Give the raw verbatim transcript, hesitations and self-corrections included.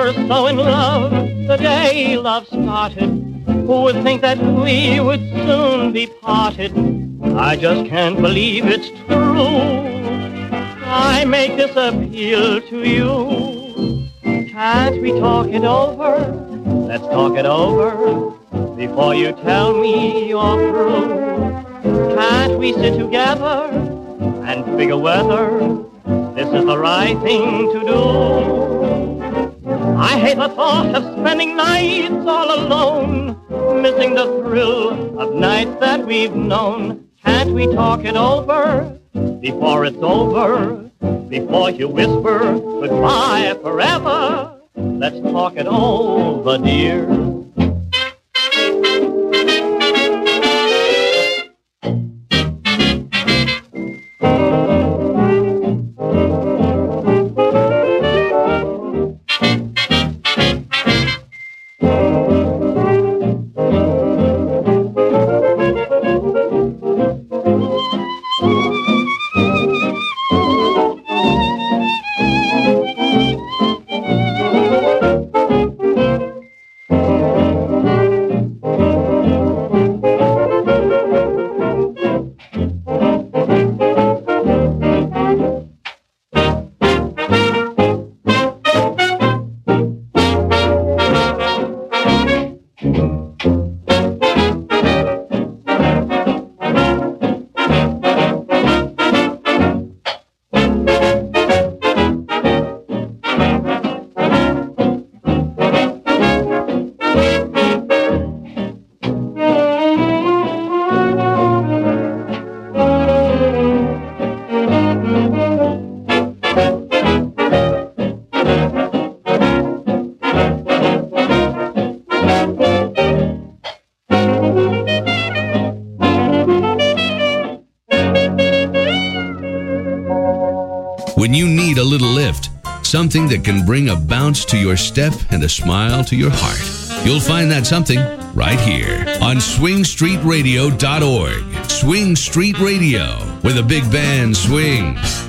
were so in love the day love started. Who would think that we would soon be parted? I just can't believe it's true. I make this appeal to you. Can't we talk it over? Let's talk it over before you tell me you're through. Can't we sit together and figure whether this is the right thing to do? I hate the thought of spending nights all alone, missing the thrill of nights that we've known. Can't we talk it over before it's over? Before you whisper goodbye forever, let's talk it over, dear. When you need a little lift, something that can bring a bounce to your step and a smile to your heart, you'll find that something right here on swing street radio dot org. Swing Street Radio, where the big band swings.